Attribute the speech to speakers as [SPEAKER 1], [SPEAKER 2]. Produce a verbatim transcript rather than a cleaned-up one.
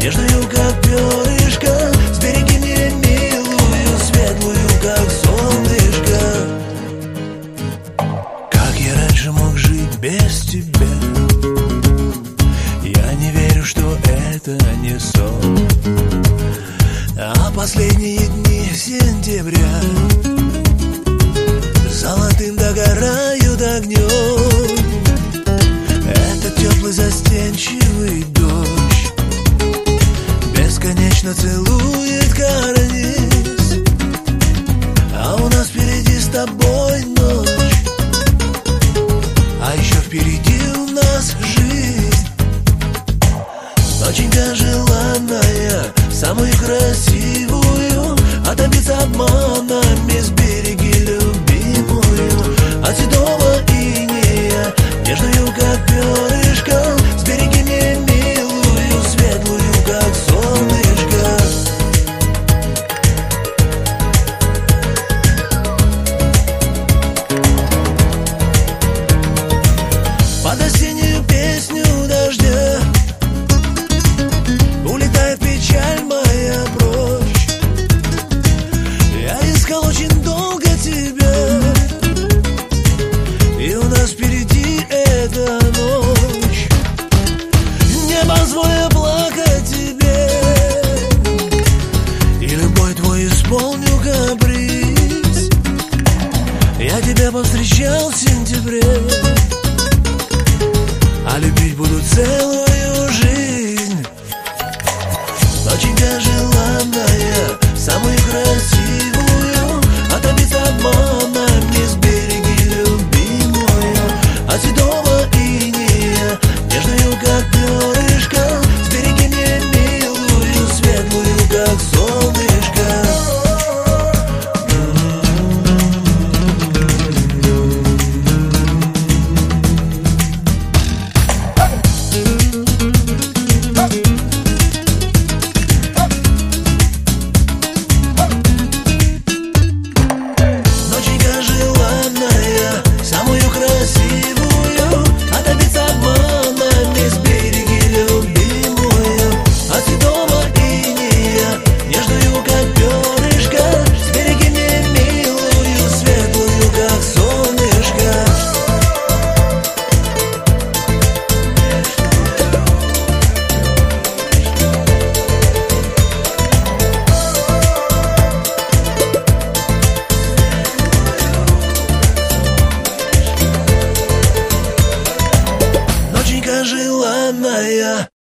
[SPEAKER 1] нежную, как перышко. Сбереги мне милую, светлую, как солнышко. Как я раньше мог жить без тебя? Я не верю, что это не сон. А последние дни сентября золотым догорают огнем. Этот теплый застенчивый дождь бесконечно целует карниз. А у нас впереди с тобой ночь, а еще впереди у нас жизнь. Доченька желанная, самую красивую, а добиться обманами сбереги любимую. От седого инея, нежную, как перышко. Сбереги мне милую, светлую, как солнышко. Под осеннюю песню дождя улетает печаль моя прочь. Я искал очень долго тебя, и у нас впереди эта ночь. Не позволю плакать тебе, и любой твой исполню каприз. Я тебя повстречал в сентябре, а любить буду целую жизнь. Доченька желанная, самую красивую, а добиться обманами сбереги любимую. От седого инея, нежную, как перышко. Сбереги мне милую, светлую, как солнышко. Доченька желанная, самую красивую, а добиться обманами сбереги любимую. От седого инея, нежную, как перышко. Сбереги мне милую, светлую, как солнышко. Доченька желанная.